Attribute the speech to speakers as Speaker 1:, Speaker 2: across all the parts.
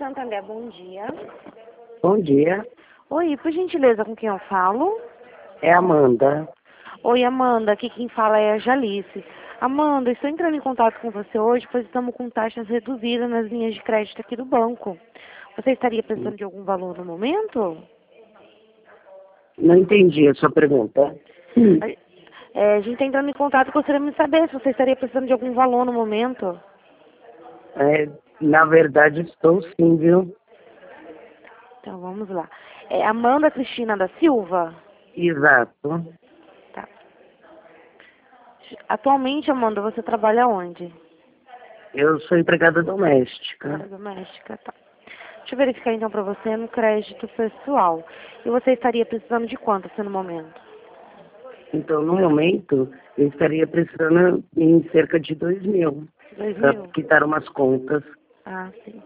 Speaker 1: Santander, bom dia.
Speaker 2: Bom dia,
Speaker 1: Oi, por gentileza, com quem eu falo?
Speaker 2: é Amanda.
Speaker 1: Oi, Amanda, aqui quem fala é a Jalice. Amanda, estou entrando em contato com você hoje, pois estamos com taxas reduzidas nas linhas de crédito aqui do banco. Você estaria precisando de algum valor no momento?
Speaker 2: Não entendi a sua pergunta.
Speaker 1: A gente está entrando em contato, gostaria de saber se você estaria precisando de algum valor no momento.
Speaker 2: Na verdade, estou sim, viu?
Speaker 1: Então, vamos lá. É Amanda Cristina da Silva?
Speaker 2: Exato.
Speaker 1: Tá. Atualmente, Amanda, você trabalha onde?
Speaker 2: Eu sou empregada doméstica.
Speaker 1: Área doméstica, tá. Deixa eu verificar então para você no crédito pessoal. E você estaria precisando de quanto assim, no momento?
Speaker 2: Então, no momento, eu estaria precisando em cerca de 2.000
Speaker 1: 2
Speaker 2: para
Speaker 1: mil?
Speaker 2: quitar umas contas.
Speaker 1: Ah, sim.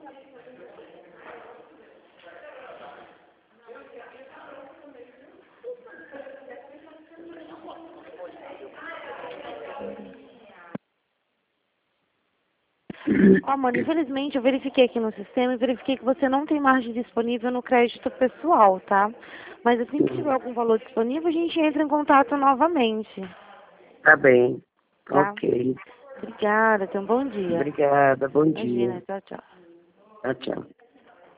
Speaker 1: Ó, mano, infelizmente eu verifiquei aqui no sistema e verifiquei que você não tem margem disponível no crédito pessoal, tá? Mas assim que tiver algum valor disponível, a gente entra em contato novamente,
Speaker 2: Tá bem.
Speaker 1: tá?
Speaker 2: Ok.
Speaker 1: Obrigada, tenha um bom dia.
Speaker 2: Obrigada. Bom dia.
Speaker 1: Imagina, tchau, tchau.
Speaker 2: Tchau, tchau.